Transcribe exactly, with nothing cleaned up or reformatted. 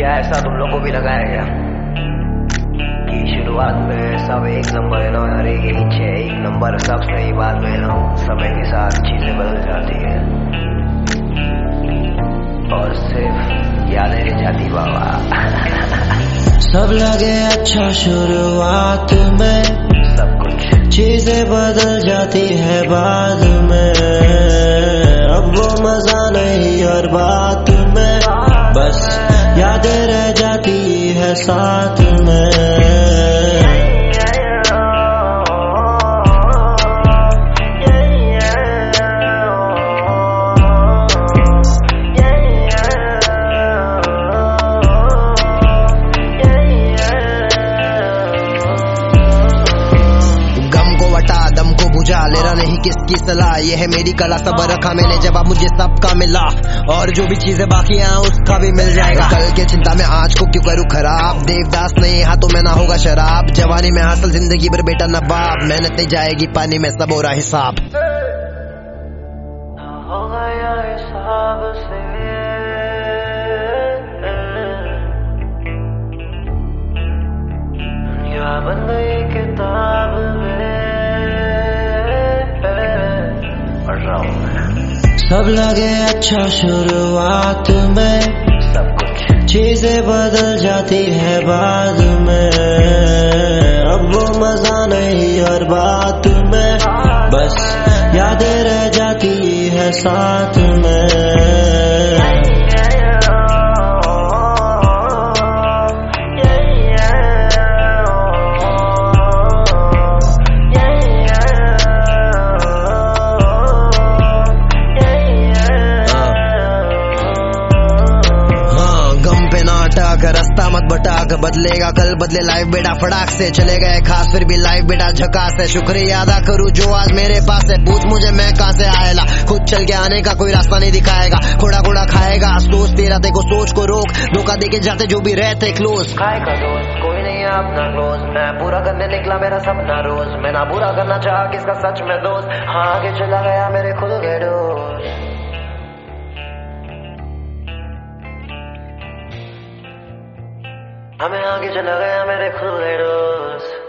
क्या ऐसा तुम लोग को भी लगा है क्या कि शुरुआत में सब एक नंबर है ना, हर एक इंच है एक नंबर, सब सही, बाद में ना समय के साथ चीजें बदल जाती है और सिर्फ यादें रह जाती बाबा। सब लगे अच्छा शुरुआत में, सब कुछ चीजें बदल जाती है बाद में। अब वो मजा नहीं और बात में, बस यादें रह जाती है साथ में। दम को बुझा लेना नहीं किसकी सलाह, ये है मेरी कला, सबर रखा मैंने जवाब मुझे सबका मिला, और जो भी चीजें बाकी हैं उसका भी मिल जाएगा। कल के चिंता में आज को क्यों करूँ खराब, देवदास नहीं हाथों में ना होगा शराब, जवानी में हासिल जिंदगी भर बेटा नवाब, मेहनत नहीं जाएगी पानी में सब हो रहा हिसाब। बन गई किताब सब लगे अच्छा शुरुआत में, सब कुछ चीजें बदल जाती है बाद में। अब वो मजा नहीं और बात में, बस यादें रह जाती है साथ में। रास्ता मत भटक, बदलेगा कल बदले लाइफ बेटा फटाक से, चले गए खास फिर भी लाइफ बेटा झकास है। शुक्रिया अदा करूँ जो आज मेरे पास है, पूछ मुझे मैं कहाँ से आएला, खुद चल के आने का कोई रास्ता नहीं दिखाएगा, खोड़ा खोड़ा खाएगा सोच तेरा ते को सोच को रोक, धोखा देके जाते जो भी रहते क्लोज। खाएगा दोस्त कोई नहीं है अपना क्लोज, मैं पूरा करने निकला मेरा सपना रोज, मैं ना पूरा करना चाहा किसका सच में दोस्त, हाँ आगे चला गया मेरे खुद के दोस्त। हमें आगे चला गया मेरे खुद के दोस्त।